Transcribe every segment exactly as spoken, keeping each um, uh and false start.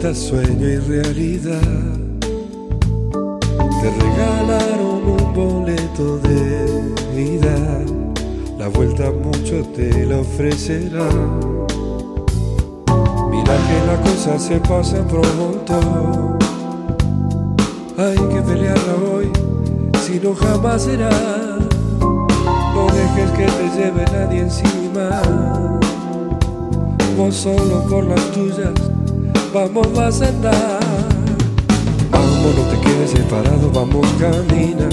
vuelta sueño y realidad. Te regalaron un boleto de ida, la vuelta mucho te la ofrecerán. Mira que la cosa se pasa pronto, hay que pelearla hoy, si no jamás será. No dejes que te lleve nadie encima, vos solo por las tuyas, vamos, vas a andar. Vamos, no te quedes separado, vamos, camina.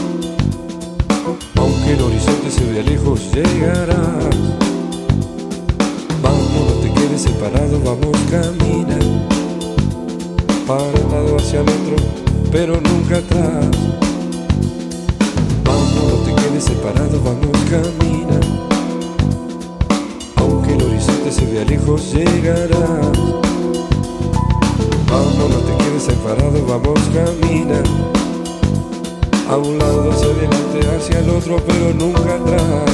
Aunque el horizonte se vea lejos, llegarás. Vamos, no te quedes separado, vamos, camina. Para un lado hacia el otro, pero nunca atrás. Vamos, no te quedes separado, vamos, camina. Aunque el horizonte se vea lejos, llegarás. Vamos, no te quedes separado, vamos, camina. A un lado hacia adelante, hacia el otro, pero nunca atrás.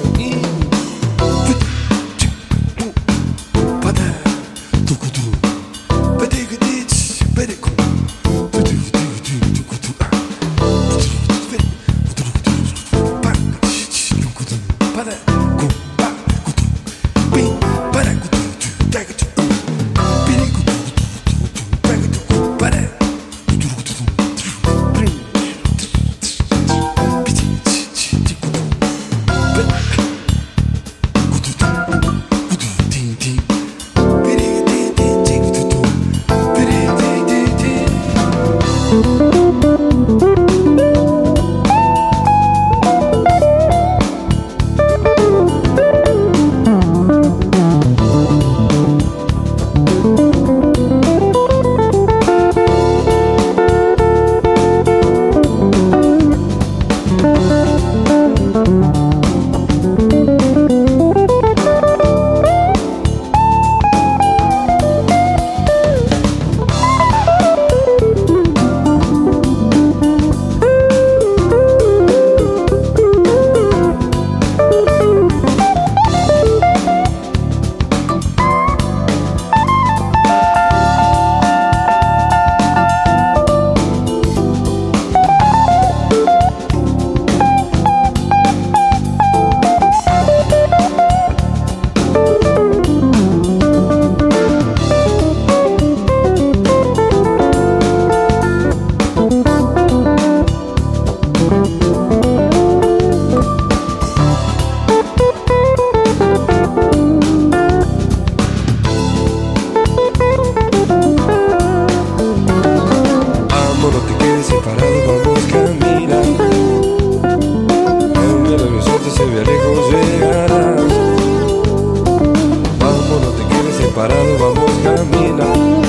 Vamos, camina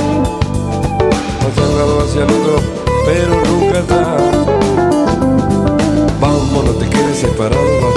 hacia un lado, hacia el otro, pero nunca atrás. Vamos, no te quedes separado.